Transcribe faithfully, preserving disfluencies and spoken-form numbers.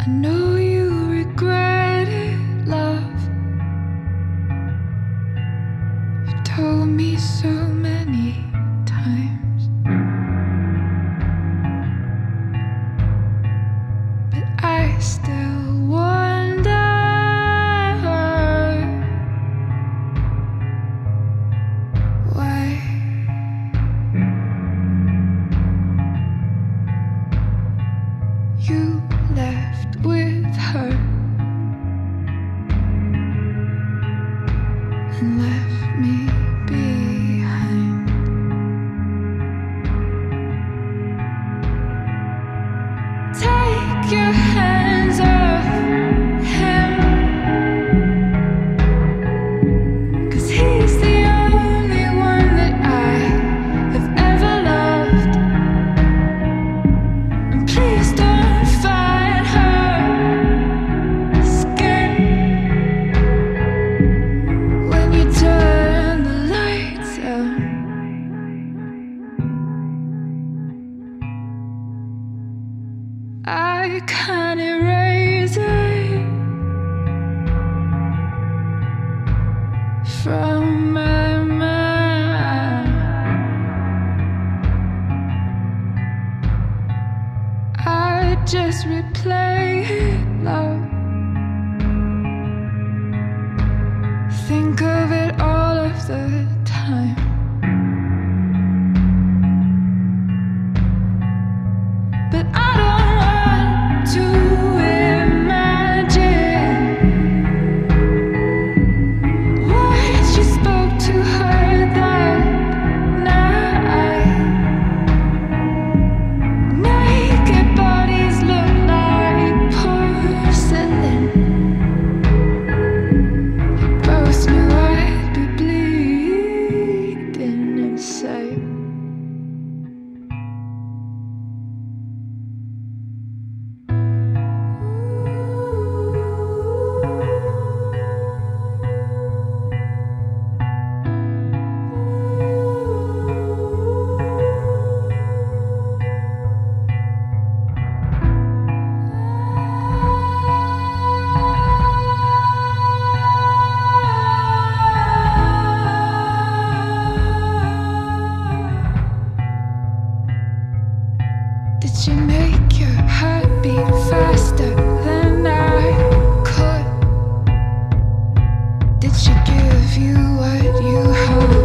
I know you regret it, love. You've told me so many times, but I still wonder why. You left with her and left me behind. Take your hands off him, 'cause he's the only one that I have ever loved. And please don't fight her skin when you turn the lights out. I can't erase it from my mind. I just replay it, love. Think of it all of the time. But I don't want to imagine what you spoke to her that night. Naked bodies look like porcelain. You both knew I'd be bleeding inside. Did you make your heart beat faster than I could? Did she give you what you hoped?